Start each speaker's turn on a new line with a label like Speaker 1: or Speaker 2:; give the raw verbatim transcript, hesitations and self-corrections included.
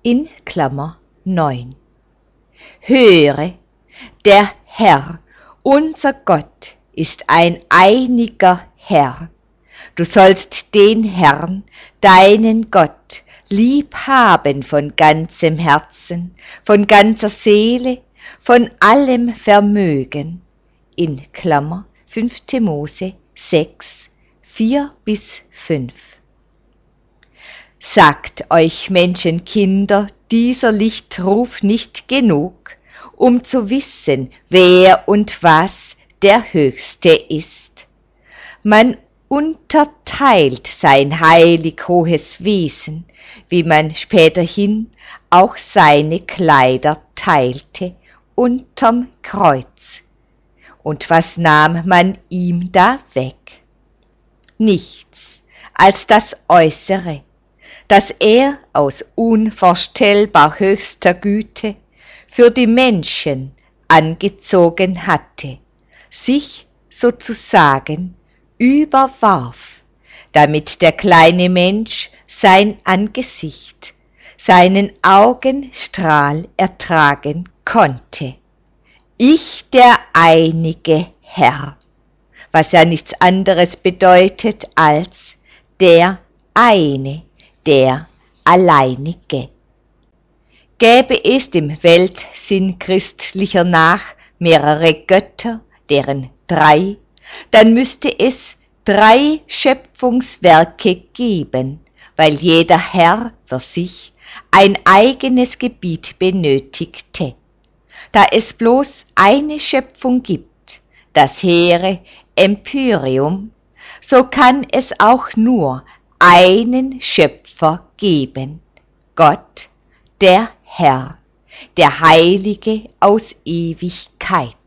Speaker 1: in Klammer neun. Höre, der Herr, unser Gott, ist ein einiger Herr. Du sollst den Herrn, deinen Gott, lieb haben von ganzem Herzen, von ganzer Seele, von allem Vermögen. In Klammer fünfte Mose sechs, vier bis fünf. Sagt euch Menschenkinder dieser Lichtruf nicht genug, um zu wissen, wer und was der Höchste ist? Man unterteilt sein heilig hohes Wesen, wie man späterhin auch seine Kleider teilte unterm Kreuz. Und was nahm man ihm da weg? Nichts als das Äußere, das er aus unvorstellbar höchster Güte für die Menschen angezogen hatte, sich sozusagen überwarf, damit der kleine Mensch sein Angesicht, seinen Augenstrahl ertragen konnte. Ich, der einige Herr, was ja nichts anderes bedeutet als der eine, der Alleinige. Gäbe es dem Weltsinn christlicher nach mehrere Götter, deren drei, dann müsste es drei Schöpfungswerke geben, weil jeder Herr für sich ein eigenes Gebiet benötigte. Da es bloß eine Schöpfung gibt, das hehre Empyreum, so kann es auch nur einen Schöpfer geben, Gott, der Herr, der Heilige aus Ewigkeit.